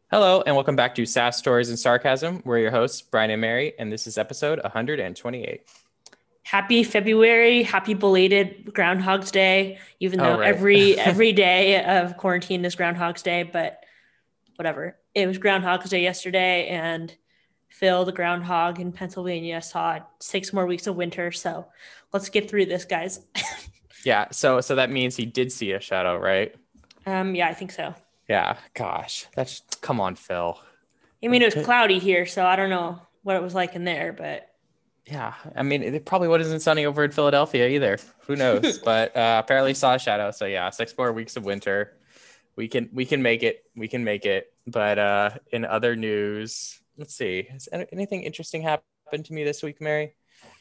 Hello, and welcome back to SAS Stories and Sarcasm. We're your hosts, Brian and Mary, and this is episode 128. Happy February, happy belated Groundhog's Day, even Oh, though right. every day of quarantine is Groundhog's Day, but whatever. It was Groundhog's Day yesterday, and Phil, the groundhog in Pennsylvania, saw 6 more weeks of winter. So let's get through this, guys. Yeah, so that means he did see a shadow, right? Yeah, I think so. Yeah, gosh. Come on, Phil. I mean, it was cloudy here, so I don't know what it was like in there, but Yeah, I mean, it probably wasn't sunny over in Philadelphia either. Who knows? But apparently saw a shadow. So yeah, 6 more weeks of winter. We can make it. We can make it. But in other news, let's see. Has anything interesting happened to me this week, Mary?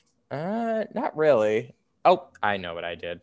Not really. Oh, I know what I did.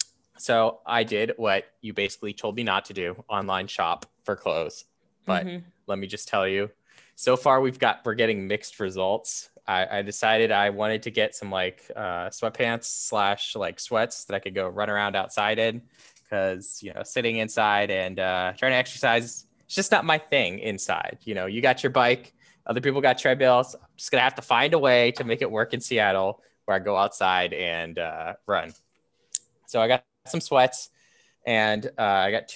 So I did what you basically told me not to do, online shop for clothes. But let me just tell you, so far we're getting mixed results. I decided I wanted to get some like sweatpants slash like sweats that I could go run around outside in because, sitting inside and trying to exercise, it's just not my thing inside. You got your bike, other people got treadmills. I'm just going to have to find a way to make it work in Seattle where I go outside and run. So I got some sweats, and I got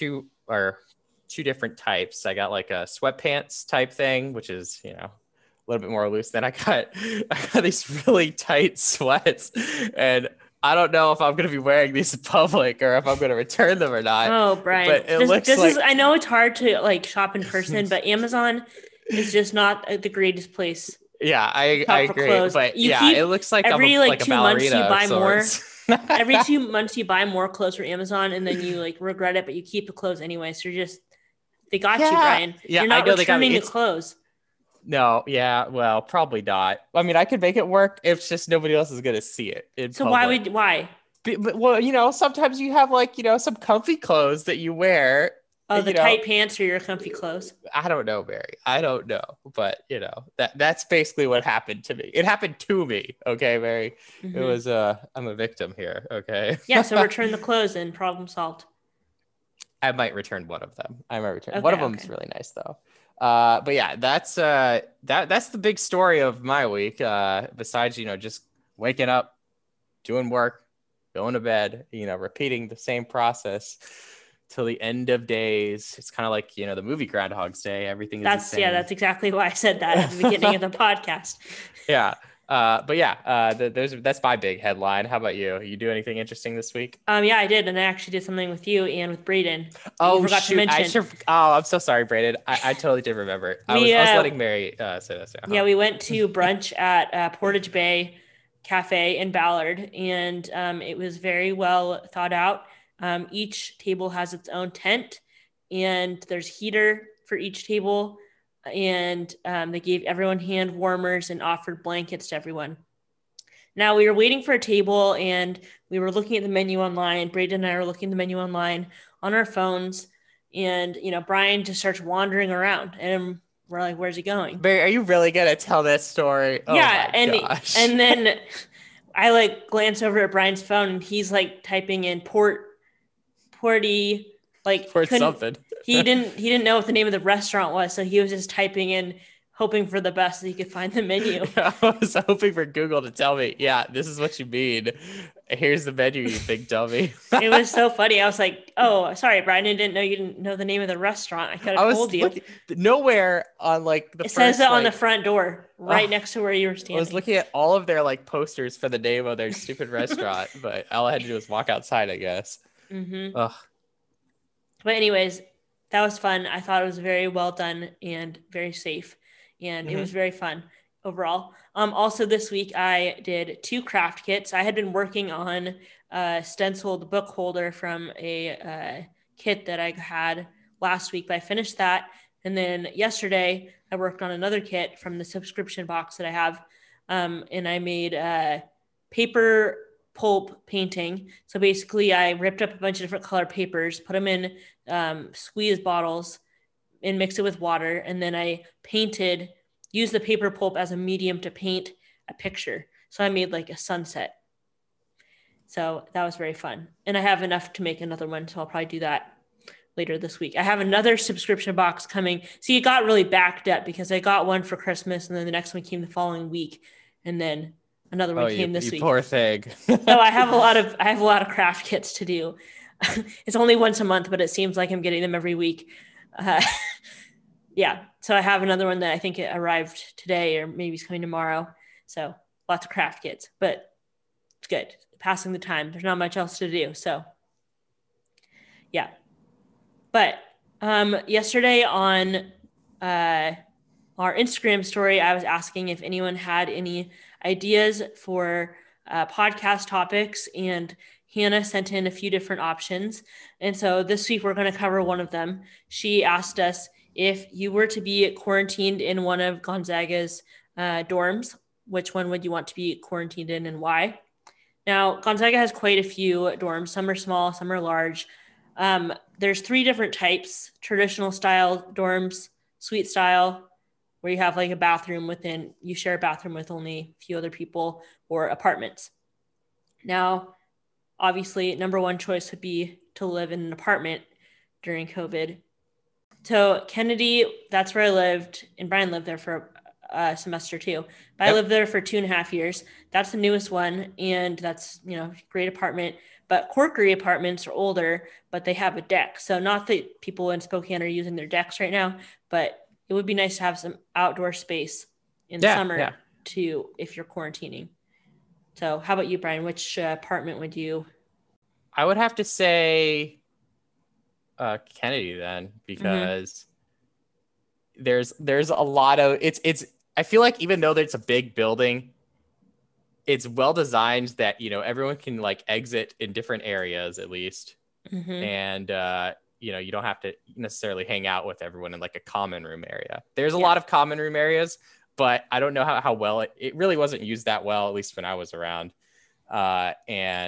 two different types. I got like a sweatpants type thing, which is a little bit more loose. Then I got these really tight sweats, and I don't know if I'm gonna be wearing these in public or if I'm gonna return them or not. oh, Brian, But it this looks this is like I know it's hard to like shop in person, but Amazon is just not the greatest place yeah, I shop for agree. clothes. But You yeah, it keep looks like I'm every like like a 2 months you ballerina of buy more. sorts. Every 2 months you buy more clothes from Amazon, and then you like regret it, but you keep the clothes anyway. So you're just they got you, Yeah, Brian. yeah, You're I not know they got me. returning the clothes. No, yeah, well, probably not. I mean, I could make it work. It's just nobody else is gonna see it in So why public. would why? But well, sometimes you have like some comfy clothes that you wear. Oh, the You know, tight pants or your comfy clothes. I don't know, Mary. I don't know, but that's basically what happened to me. It happened to me. Okay, Mary. It Hmm. was I'm a victim here. Okay, Yeah, so return the clothes and problem solved. I might return one of them. I might return one of Okay, them's okay. really nice though. But yeah, that's the big story of my week. Besides just waking up, doing work, going to bed, repeating the same process till the end of days. It's kind of like the movie Groundhog's Day. Everything is the same. That's exactly why I said that at the beginning of the podcast. Yeah. But yeah, that's my big headline. How about you? You do anything interesting this week? Yeah, I did, and I actually did something with you and with Braden that you Oh forgot to shoot! I mention. should. Oh, I'm so sorry, Brandon. I totally did remember. I was We I was letting Mary say this. yeah, we went to brunch at Portage Bay Cafe in Ballard, and it was very well thought out. Each table has its own tent, and there's heater for each table, and they gave everyone hand warmers and offered blankets to everyone. Now we were waiting for a table, and we were looking at the menu online. Braden and I were looking at the menu online on our phones, and Brian just starts wandering around, and we're like, "Where's he going?" Mary, are you really gonna tell this story? Oh Yeah, my and gosh. and then I like glance over at Brian's phone, and he's like typing in porty, like For couldn't something. he didn't know what the name of the restaurant was, so he was just typing in, hoping for the best that he could find the menu. I was hoping for Google to tell me, yeah, this is what you mean. Here's the menu, you big dummy. It was so funny. I was like, "Oh, sorry, Brian. I didn't know you didn't know the name of the restaurant. I could I have was told you." looking nowhere on like the It says it first on the like front door, right oh, next to where you were I was standing. looking at all of their like posters for the name of their stupid restaurant, but all I had to do was walk outside, I guess. Hmm. Ugh. But anyways, that was fun. I thought it was very well done and very safe, and it was Hmm. very fun overall. Also this week I did 2 craft kits. I had been working on a stenciled book holder from a kit that I had last week, but I finished that. And then yesterday I worked on another kit from the subscription box that I have, and I made paper pulp painting. So basically, I ripped up a bunch of different color papers, put them in squeeze bottles, and mixed it with water, and then I painted, used the paper pulp as a medium to paint a picture. So I made like a sunset. So that was very fun, and I have enough to make another one, so I'll probably do that. later this week. I have another subscription box coming. See, it got really backed up because I got one for Christmas and then the next one came the following week. And then another one came this week. Poor thing. So I have a lot of craft kits to do. It's only once a month, but it seems like I'm getting them every week. Yeah. So I have another one that I think it arrived today or maybe it's coming tomorrow. So lots of craft kits, but it's good. Passing the time. There's not much else to do. So yeah. But yesterday on our Instagram story, I was asking if anyone had any ideas for podcast topics, and Hannah sent in a few different options. And so this week we're going to cover one of them. She asked us if you were to be quarantined in one of Gonzaga's dorms, which one would you want to be quarantined in and why? Now, Gonzaga has quite a few dorms. Some are small, some are large. There's 3 different types: traditional style dorms, suite style, where you have like a bathroom you share a bathroom with only a few other people, or apartments. Now, obviously, number one choice would be to live in an apartment during COVID. So Kennedy, that's where I lived, and Brian lived there for a semester too. But yep. I lived there for 2.5 years. That's the newest one, and that's, great apartment. But Corkery apartments are older, but they have a deck. So not that people in Spokane are using their decks right now, but it would be nice to have some outdoor space in the summer too, if you're quarantining. So how about you, Brian? Which apartment would you? I would have to say Kennedy then, because there's a lot of it's I feel like even though it's a big building, it's well designed that, everyone can like exit in different areas at least. And, you don't have to necessarily hang out with everyone in like a common room area. There's a lot of common room areas, but I don't know how well it really wasn't used that well, at least when I was around. I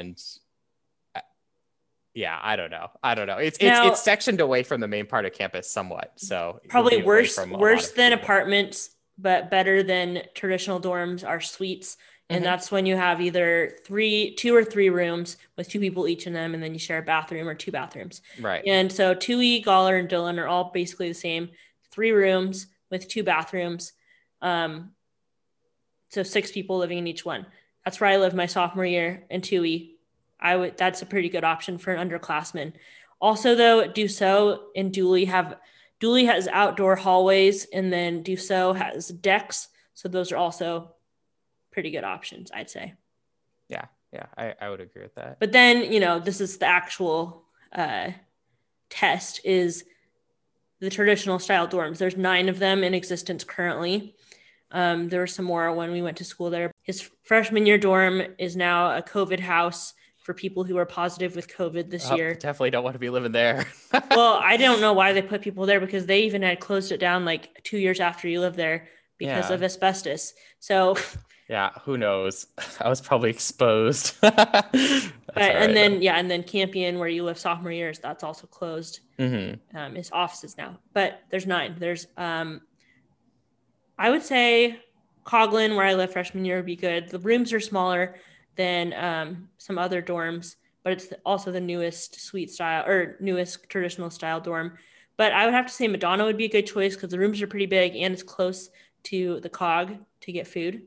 don't know. It's sectioned away from the main part of campus somewhat. So probably worse than apartments, but better than traditional dorms are suites. And that's when you have either 2 or 3 rooms with 2 people each in them, and then you share a bathroom or 2 bathrooms. Right. And so Toohey, Gawler, and Dillon are all basically the same. 3 rooms with 2 bathrooms. So 6 people living in each one. That's where I lived my sophomore year in Toohey. That's a pretty good option for an underclassman. Also, though, Dussault and Dooley has outdoor hallways, and then Dussault has decks. So those are also pretty good options, I'd say. Yeah, I would agree with that. But then, this is the actual test, is the traditional style dorms. There's 9 of them in existence currently. There were some more when we went to school there. His freshman year dorm is now a COVID house for people who are positive with COVID this year. Definitely don't want to be living there. Well, I don't know why they put people there, because they even had closed it down like 2 years after you lived there because of asbestos. So yeah, who knows? I was probably exposed. And then Campion, where you live sophomore years, that's also closed. It's offices now, but there's 9. There's I would say Coghlan, where I lived freshman year, would be good. The rooms are smaller than some other dorms, but it's also the newest suite style or newest traditional style dorm. But I would have to say Madonna would be a good choice because the rooms are pretty big and it's close to the Cog to get food.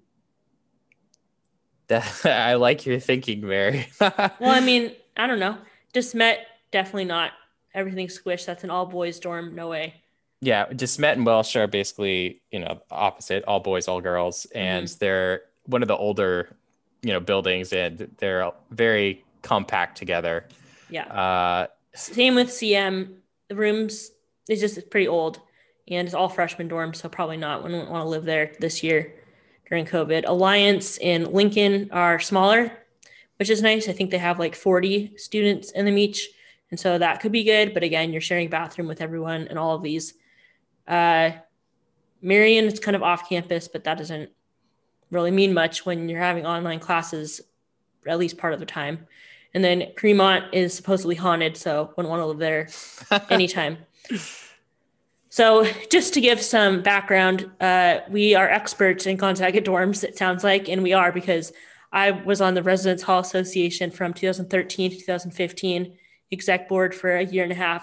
I like your thinking, Mary. Well, I mean, I don't know. DeSmet, definitely not. Everything's squished. That's an all boys dorm. No way. Yeah, DeSmet and Welsh are basically, opposite, all boys, all girls. And they're one of the older, buildings, and they're very compact together. Yeah. Same with CM. The rooms is just pretty old, and it's all freshman dorms, so probably not. Wouldn't want to live there this year during COVID. Alliance and Lincoln are smaller, which is nice. I think they have like 40 students in them each, and so that could be good. But again, you're sharing a bathroom with everyone and all of these. Marion is kind of off campus, but that doesn't really mean much when you're having online classes at least part of the time. And then Cremont is supposedly haunted, so wouldn't want to live there anytime. So just to give some background, we are experts in Gonzaga dorms, it sounds like, and we are because I was on the Residence Hall Association from 2013 to 2015, exec board for a year and a half.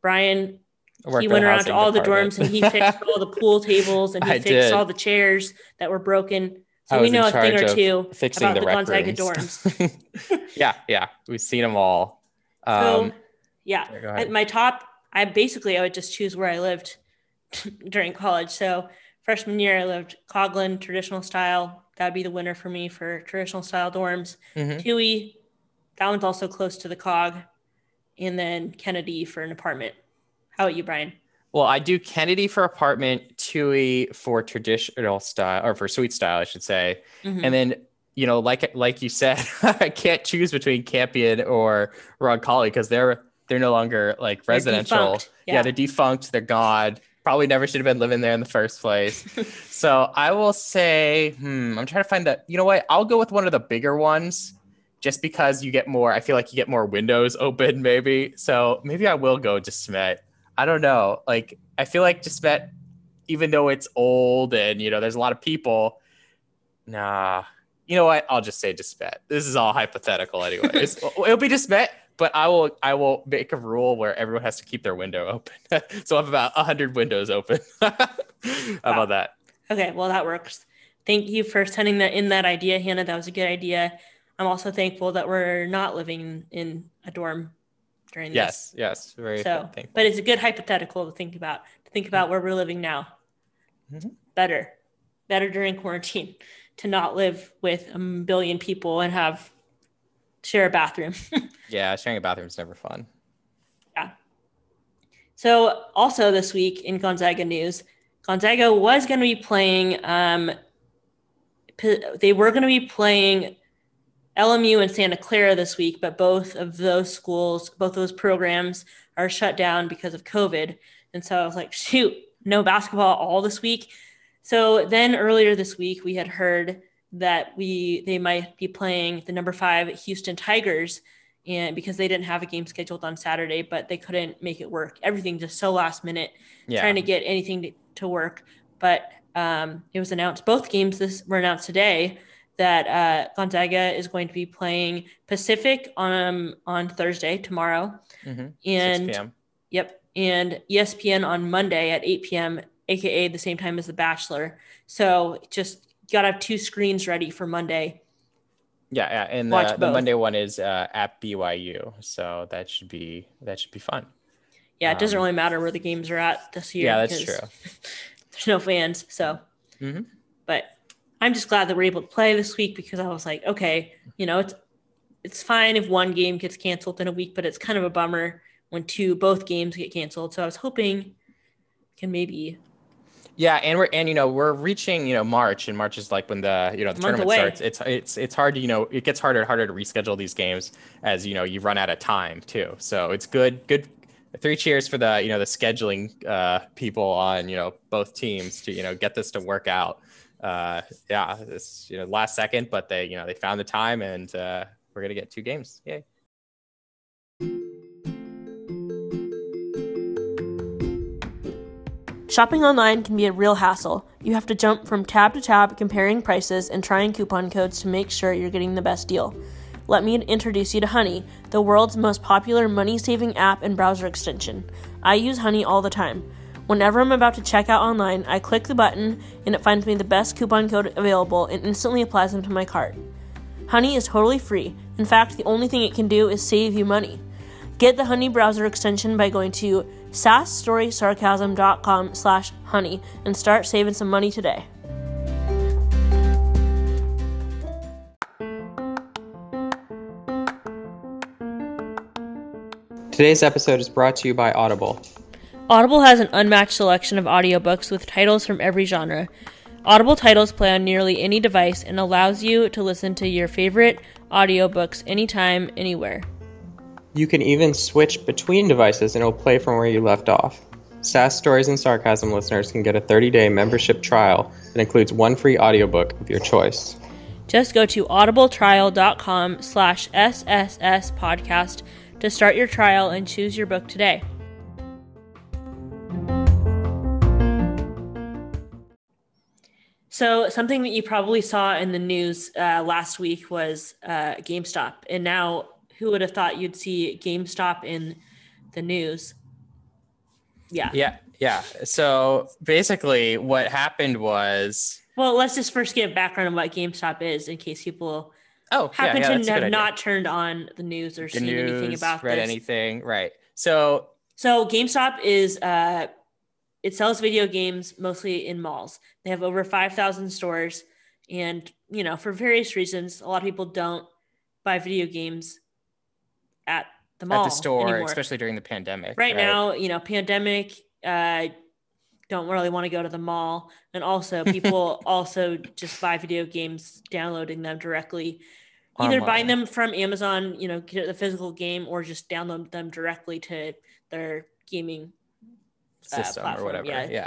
Brian, Worked he for went the around to housing all the department. dorms and he fixed all the pool tables and he I fixed did. all the chairs that were broken. So I we was in know a thing charge or of two fixing about the the rec Gonzaga rooms. dorms. Yeah, we've seen them all. So Go yeah, ahead. I would just choose where I lived during college. So freshman year, I lived Coughlin, traditional style. That'd be the winner for me for traditional style dorms. Tui, that one's also close to the Cog. And then Kennedy for an apartment. How about you, Brian? Well, I do Kennedy for apartment, Tui for traditional style, or for suite style, I should say. And then, like you said, I can't choose between Campion or Roncalli because they're no longer like residential. Defunct. Yeah, they're defunct. They're gone. Probably never should have been living there in the first place. So I will say, I'm trying to find that. You know what? I'll go with one of the bigger ones just because you get more. I feel like you get more windows open, maybe. So maybe I will go DeSmet. I don't know. Like, I feel like DeSmet, even though it's old and, there's a lot of people, nah. You know what? I'll just say DeSmet. This is all hypothetical anyways. It'll be DeSmet, but I will make a rule where everyone has to keep their window open. So I have about 100 windows open. How about that? Okay, well, that works. Thank you for sending that idea, Hannah. That was a good idea. I'm also thankful that we're not living in a dorm during this. Yes, very thankful. But it's a good hypothetical to think about where we're living now. Better during quarantine to not live with a billion people and share a bathroom. Yeah, sharing a bathroom is never fun. Yeah. So also this week in Gonzaga news, Gonzaga was going to be playing. They were going to be playing LMU and Santa Clara this week, but both of those programs are shut down because of COVID. And so I was like, shoot, no basketball all this week. So then earlier this week, we had heard that they might be playing the number 5 Houston Tigers, and because they didn't have a game scheduled on Saturday, but they couldn't make it work. Everything just so last minute, trying to get anything to work. But it was announced, both games were announced today, that Gonzaga is going to be playing Pacific on Thursday, tomorrow. And 6 p.m. Yep. And ESPN on Monday at 8 p.m., aka the same time as The Bachelor. So just got to have 2 screens ready for Monday. Yeah, and the Monday one is at BYU, so that should be fun. Yeah, it doesn't really matter where the games are at this year. Yeah, that's true. There's no fans, so. But I'm just glad that we're able to play this week because I was like, okay, it's fine if one game gets canceled in a week, but it's kind of a bummer when both games get canceled. So I was hoping can maybe. Yeah, and we're reaching March, and March is like when the the tournament starts. It's hard to it gets harder and harder to reschedule these games as you run out of time too. So it's good. 3 cheers for the the scheduling people on both teams to get this to work out. It's last second, but they found the time, and we're gonna get 2 games. Yay. Shopping online can be a real hassle. You have to jump from tab to tab comparing prices and trying coupon codes to make sure you're getting the best deal. Let me introduce you to Honey, the world's most popular money-saving app and browser extension. I use Honey all the time. Whenever I'm about to check out online, I click the button and it finds me the best coupon code available and instantly applies them to my cart. Honey is totally free. In fact, the only thing it can do is save you money. Get the Honey browser extension by going to sasstorysarcasm.com/honey and start saving some money today. Today's episode is brought to you by Audible. Audible has an unmatched selection of audiobooks with titles from every genre. Audible titles play on nearly any device and allows you to listen to your favorite audiobooks anytime, anywhere. You can even switch between devices and it will play from where you left off. Sass Stories and Sarcasm listeners can get a 30-day membership trial that includes 1 free audiobook of your choice. Just go to audibletrial.com/SSS podcast to start your trial and choose your book today. So something that you probably saw in the news last week was GameStop. And now who would have thought you'd see GameStop in the news? Yeah. So basically what happened was, well, let's just first give background on what GameStop is in case people happen to that's a good have idea. not turned on the news or seen anything about read this. anything. Right. So GameStop is it sells video games mostly in malls. They have over 5,000 stores, and for various reasons, a lot of people don't buy video games at the mall at the store anymore. Especially during the pandemic. Right now, pandemic, don't really want to go to the mall, and also people also just buy video games, downloading them directly, either Online. buying them from Amazon, get the physical game, or just download them directly to their gaming system platform, or whatever. yeah.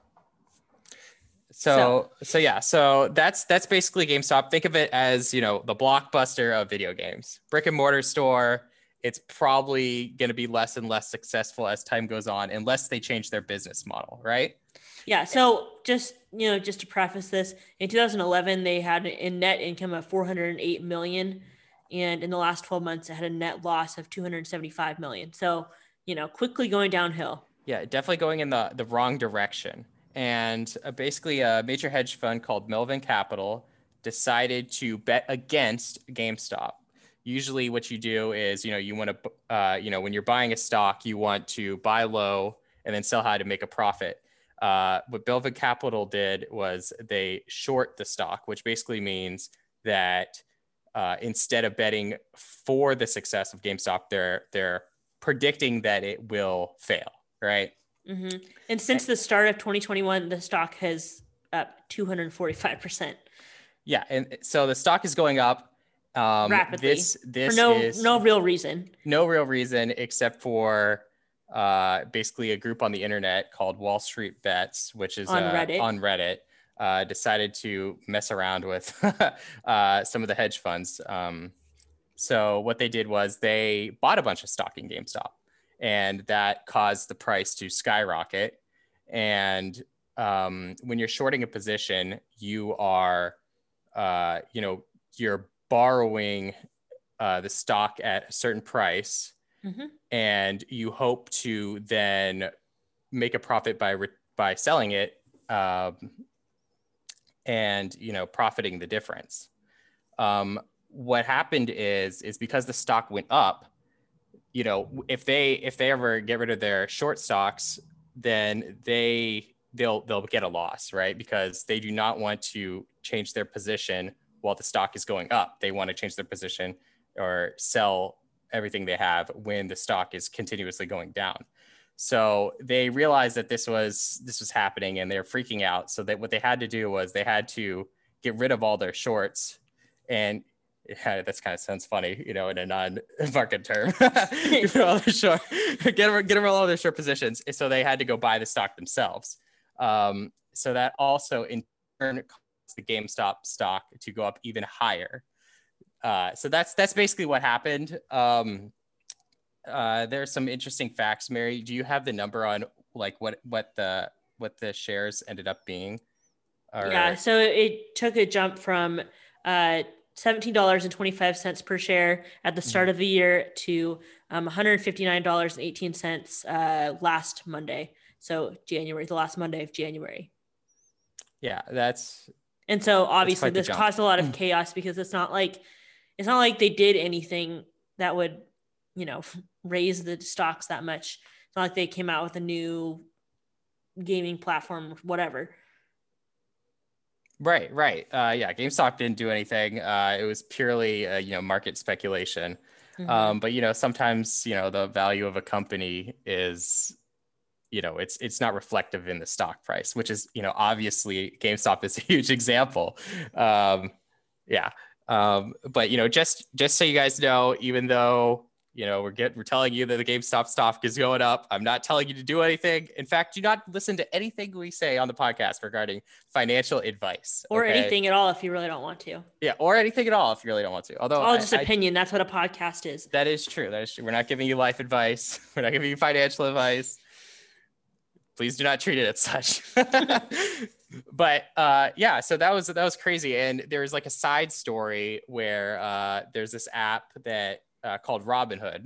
So that's basically GameStop. Think of it as, the Blockbuster of video games. Brick and mortar store. It's probably going to be less and less successful as time goes on, unless they change their business model, right? Yeah. So just to preface this, in 2011 they had a net income of $408 million, and in the last 12 months it had a net loss of $275 million. So quickly going downhill. Yeah, definitely going in the wrong direction. And basically a major hedge fund called Melvin Capital decided to bet against GameStop. Usually what you do is, you want to, when you're buying a stock, you want to buy low and then sell high to make a profit. What Melvin Capital did was they short the stock, which basically means that instead of betting for the success of GameStop, they're predicting that it will fail, right? Mm-hmm. And since the start of 2021, the stock has up 245%. Yeah, and so the stock is going up rapidly. This for no real reason. No real reason except for basically a group on the internet called Wall Street Bets, which is on Reddit. Decided to mess around with some of the hedge funds. So what they did was they bought a bunch of stock in GameStop, and that caused the price to skyrocket. And when you're shorting a position, you are, you're borrowing the stock at a certain price, mm-hmm. and you hope to then make a profit by selling it, and profiting the difference. What happened is because the stock went up, if they ever get rid of their short stocks, then they'll get a loss, right? Because they do not want to change their position while the stock is going up. They want to change their position or sell everything they have when the stock is continuously going down. So they realized that this was happening, and they're freaking out. So that what they had to do was they had to get rid of all their shorts. And that's kind of sounds funny, in a non-market term. Get rid of all their short positions. So they had to go buy the stock themselves. So that also in turn caused the GameStop stock to go up even higher. So that's basically what happened. There's some interesting facts. Mary, do you have the number on like what the shares ended up being? Yeah, so it took a jump from $17.25 per share at the start of the year to $159.18 last Monday. So January, the last Monday of January. Yeah, and so obviously this caused a lot of chaos, because it's not like they did anything that would, raise the stocks that much. It's not like they came out with a new gaming platform, whatever. Right. Yeah, GameStop didn't do anything. It was purely, market speculation. Mm-hmm. But, sometimes, the value of a company is, it's not reflective in the stock price, which is, obviously GameStop is a huge example. Yeah. But, just so you guys know, even though, we're telling you that the GameStop stock is going up, I'm not telling you to do anything. In fact, do not listen to anything we say on the podcast regarding financial advice. Or anything at all if you really don't want to. Yeah, or anything at all if you really don't want to. Although it's all just opinion. That's what a podcast is. That is true. We're not giving you life advice. We're not giving you financial advice. Please do not treat it as such. But yeah, so that was crazy. And there's like a side story where there's this app that called Robinhood,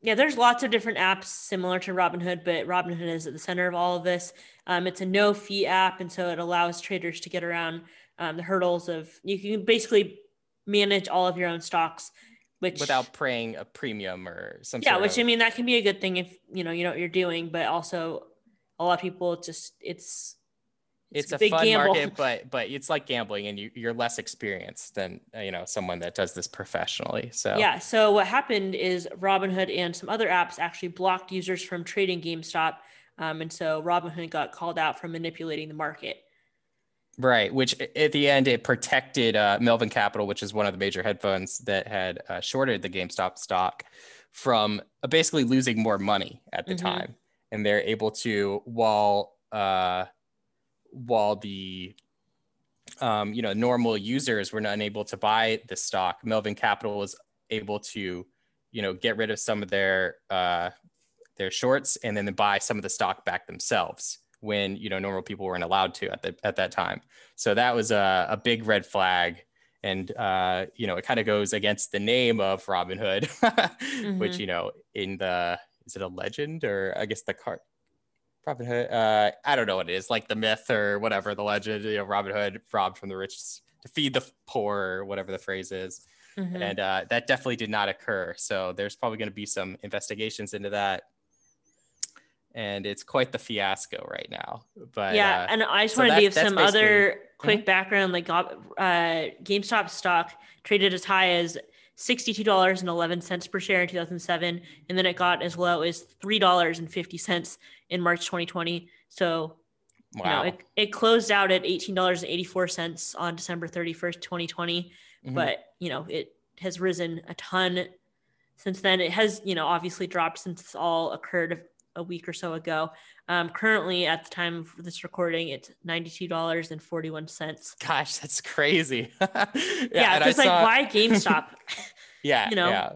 Yeah, there's lots of different apps similar to Robinhood, but Robinhood is at the center of all of this. It's a no fee app, and so it allows traders to get around the hurdles of you can basically manage all of your own stocks, which without paying a premium or some yeah, sort which of. I mean that can be a good thing if you know what you're doing, but also a lot of people just It's a a big fun gamble. market, but it's like gambling, and you're less experienced than someone that does this professionally. So Yeah. So what happened is Robinhood and some other apps actually blocked users from trading GameStop, and so Robinhood got called out for manipulating the market. right, which at the end it protected Melvin Capital, which is one of the major hedge funds that had shorted the GameStop stock, from basically losing more money at the time, and they're able to while the normal users were not able to buy the stock, Melvin Capital was able to get rid of some of their shorts and then buy some of the stock back themselves when normal people weren't allowed to at that time. So that was a big red flag, and it kind of goes against the name of Robinhood, which in the, is it a legend, or I guess the card Robin Hood, I don't know what it is, like the myth or whatever, the legend, Robin Hood robbed from the rich to feed the poor, or whatever the phrase is. And that definitely did not occur. So there's probably going to be some investigations into that. And it's quite the fiasco right now. But yeah, and I just want to give some other quick background. Like GameStop stock traded as high as $62.11 per share in 2007, and then it got as low as $3.50 in March 2020. So, wow. It closed out at $18.84 on December 31st, 2020. But it has risen a ton since then. It has obviously dropped since this all occurred a week or so ago. Currently, at the time of this recording, it's $92.41. Gosh, that's crazy. Yeah, because why GameStop? Yeah, yeah.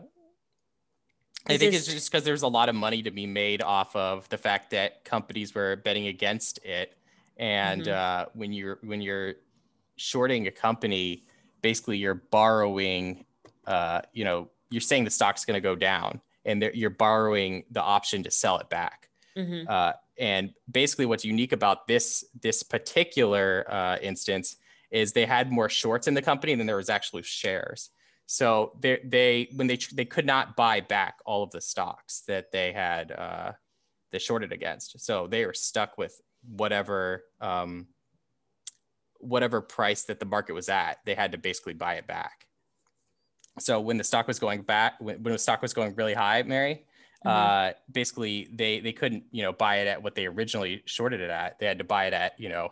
I think it's just because there's a lot of money to be made off of the fact that companies were betting against it, and when you're shorting a company, basically you're borrowing. You're saying the stock's going to go down, and you're borrowing the option to sell it back. And basically, what's unique about this particular instance is they had more shorts in the company than there was actually shares. So they could not buy back all of the stocks that they had they shorted against. So they were stuck with whatever price that the market was at. They had to basically buy it back. So when the stock was going back, when the stock was going really high, Mary, basically they couldn't buy it at what they originally shorted it at. They had to buy it at $50,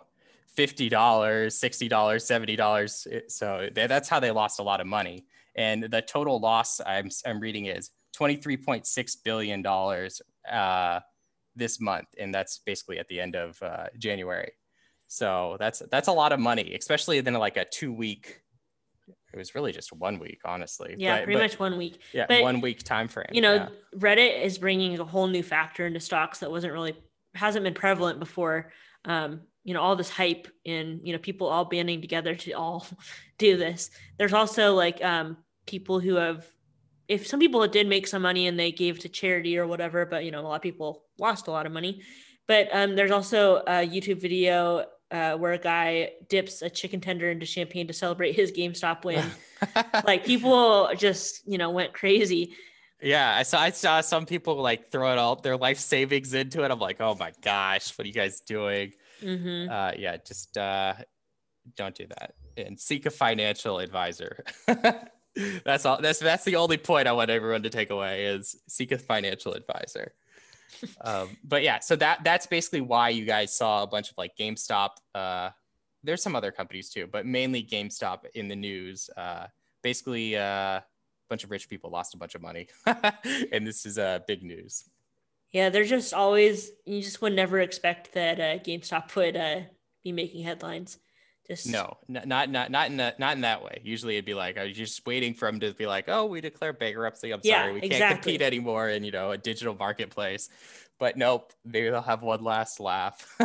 $60, $70. So that's how they lost a lot of money. And the total loss I'm reading is $23.6 billion this month, and that's basically at the end of January. So that's a lot of money, especially then like a 2 week. It was really just 1 week, honestly. Yeah, pretty much 1 week. Yeah, but 1 week time frame. Reddit is bringing a whole new factor into stocks that hasn't been prevalent before. All this hype and people all banding together to all do this. There's also people who if some people did make some money and they gave to charity or whatever, but a lot of people lost a lot of money. But there's also a YouTube video where a guy dips a chicken tender into champagne to celebrate his GameStop win. People just, went crazy. Yeah, I saw some people throw it all their life savings into it. I'm like, oh my gosh, what are you guys doing? Yeah, just don't do that and seek a financial advisor. That's all. That's the only point I want everyone to take away is seek a financial advisor. But yeah, so that's basically why you guys saw a bunch of GameStop. There's some other companies too, but mainly GameStop in the news. Basically, a bunch of rich people lost a bunch of money, and this is big news. Yeah, they're just you just would never expect that GameStop would be making headlines. No, not in that way. Usually it'd be I was just waiting for them to be oh, we declare bankruptcy. I'm sorry, we can't compete anymore in a digital marketplace. But nope, they'll have one last laugh.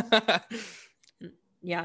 Yeah.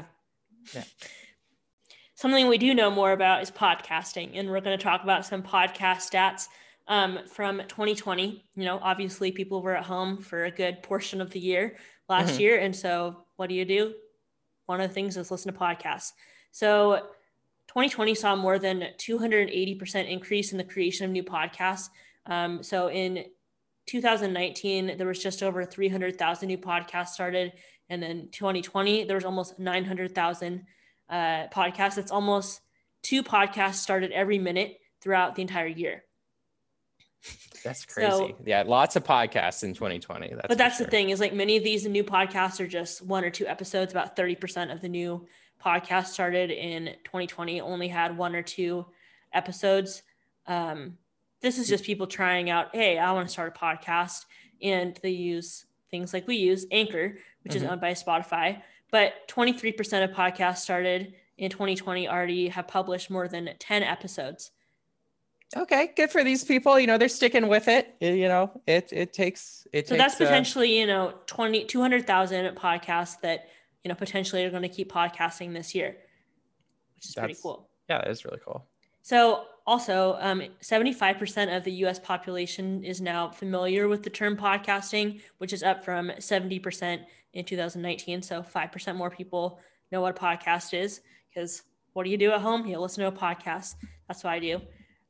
Something we do know more about is podcasting, and we're going to talk about some podcast stats. from 2020. You know, obviously people were at home for a good portion of the year last Mhm. year. And so what do? One of the things is listen to podcasts. So 2020 saw more than 280% increase in the creation of new podcasts. So in 2019, there was just over 300,000 new podcasts started. And then 2020, there was almost 900,000 podcasts. It's almost 2 podcasts started every minute throughout the entire year. That's crazy. So, yeah, lots of podcasts in 2020. but that's the thing is like many of these new podcasts are just 1 or 2 episodes. About 30% of the new podcasts started in 2020 only had 1 or 2 episodes. This is just people trying out, hey, I want to start a podcast. And they use things like we use Anchor, which is owned by Spotify. But 23% of podcasts started in 2020 already have published more than 10 episodes. Okay, good for these people. You know, they're sticking with it. You know, it takes. So that's potentially, 200,000 podcasts that, potentially are going to keep podcasting this year, which is pretty cool. Yeah, that is really cool. So also 75% of the US population is now familiar with the term podcasting, which is up from 70% in 2019. So 5% more people know what a podcast is, because what do you do at home? You listen to a podcast. That's what I do.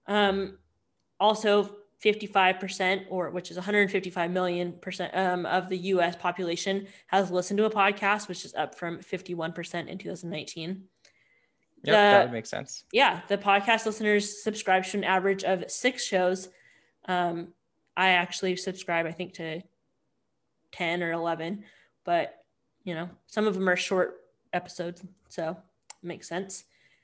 Also 55%, which is 155 million percent of the US population has listened to a podcast, which is up from 51% in 2019. Yep, that would make sense. Yeah, the podcast listeners subscribe to an average of 6 shows. I actually subscribe, I think, to 10 or 11, but some of them are short episodes, so it makes sense.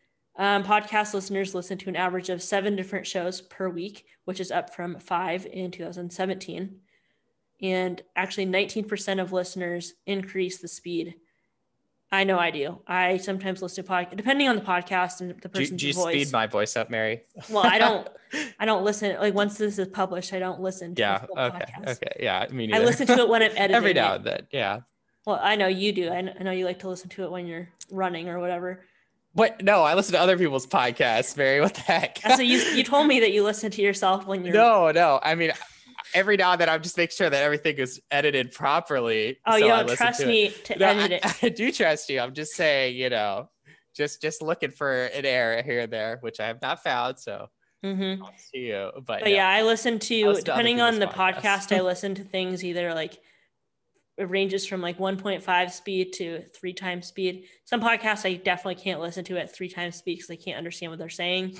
Podcast listeners listen to an average of 7 different shows per week, which is up from 5 in 2017. And actually 19% of listeners increase the speed. I know I do. I sometimes listen to podcast, depending on the podcast and the person's voice. Do you speed my voice up, Mary? Well, I don't listen. Like once this is published, I don't listen to the full podcast. Okay. Yeah. Me neither. I listen to it when I'm editing. Every now and then. Yeah. Well, I know you do. I know you like to listen to it when you're running or whatever. But no, I listen to other people's podcasts, Mary. What the heck? So you told me that you listen to yourself when you're. No. I mean, every now and then I'm just making sure that everything is edited properly. Oh, you don't trust me to edit it. I do trust you. I'm just saying, just looking for an error here and there, which I have not found. So I'll see you. But yeah, I listen to depending on the podcast, I listen to things either like it ranges from like 1.5 speed to 3 times speed. Some podcasts I definitely can't listen to at 3 times speed because I can't understand what they're saying.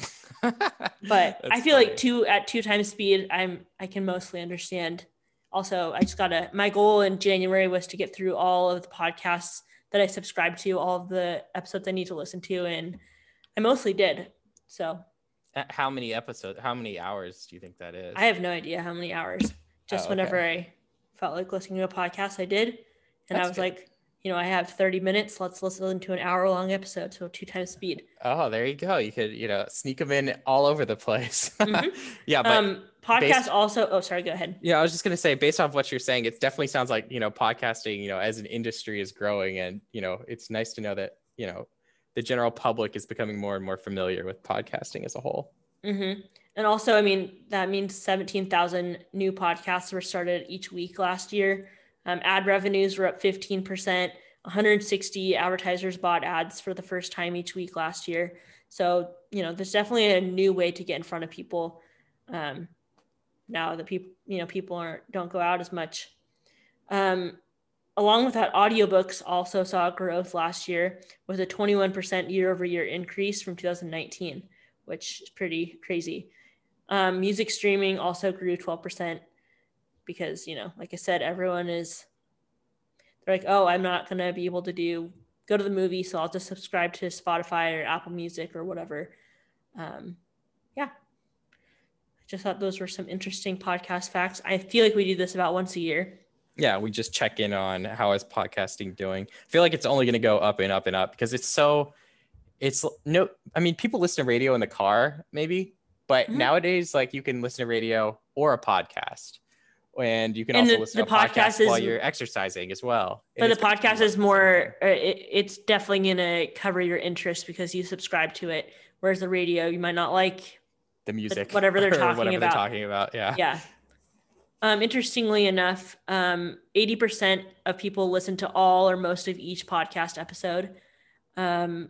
But I feel like 2 times speed, I can mostly understand. Also, my goal in January was to get through all of the podcasts that I subscribed to, all of the episodes I need to listen to, and I mostly did. So how many episodes, how many hours do you think that is? I have no idea how many hours. Just whenever I felt like listening to a podcast, I did. And I was like, I have 30 minutes. Let's listen to an hour-long episode, so 2 times speed. Oh, there you go. You could, sneak them in all over the place. Yeah, but podcasts also. Oh, sorry. Go ahead. Yeah, I was just gonna say, based off what you're saying, it definitely sounds like podcasting, as an industry is growing, and it's nice to know that the general public is becoming more and more familiar with podcasting as a whole. And also, I mean, that means 17,000 new podcasts were started each week last year. Ad revenues were up 15%. 160 advertisers bought ads for the first time each week last year. So, there's definitely a new way to get in front of people now that people don't go out as much. Along with that, audiobooks also saw growth last year with a 21% year-over-year increase from 2019, which is pretty crazy. Music streaming also grew 12% because, like I said, they're like, oh, I'm not going to be able to go to the movie, so I'll just subscribe to Spotify or Apple Music or whatever. Yeah. I just thought those were some interesting podcast facts. I feel like we do this about once a year. Yeah, we just check in on how is podcasting doing. I feel like it's only going to go up and up and up because people listen to radio in the car maybe, but nowadays, like, you can listen to radio or a podcast, and you can also listen to a podcast while you're exercising as well. But the podcast is more, it's definitely going to cover your interest because you subscribe to it. Whereas the radio, you might not like the music, whatever they're or talking whatever about. they're talking about. Yeah. Yeah. Interestingly enough, 80% of people listen to all or most of each podcast episode. And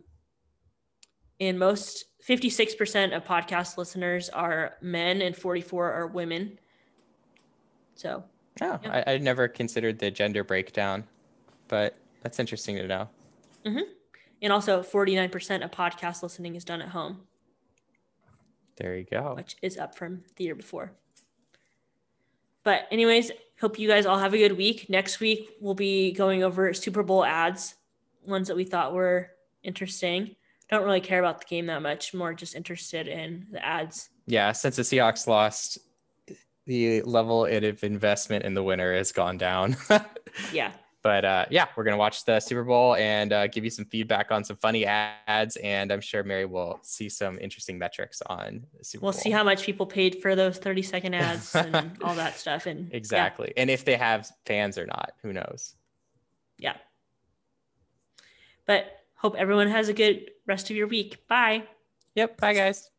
56% of podcast listeners are men and 44 are women. So, yeah. I never considered the gender breakdown, but that's interesting to know. Mm-hmm. And also 49% of podcast listening is done at home. There you go. Which is up from the year before. But anyways, hope you guys all have a good week. Next week, we'll be going over Super Bowl ads, ones that we thought were interesting. Don't really care about the game that much, more just interested in the ads. Yeah, since the Seahawks lost, the level of investment in the winner has gone down. Yeah. But yeah, we're going to watch the Super Bowl and give you some feedback on some funny ads. And I'm sure Mary will see some interesting metrics on the Super Bowl. We'll see how much people paid for those 30-second ads and all that stuff. And exactly. Yeah. And if they have fans or not, who knows? Yeah. But hope everyone has a good rest of your week. Bye. Yep. Bye, guys.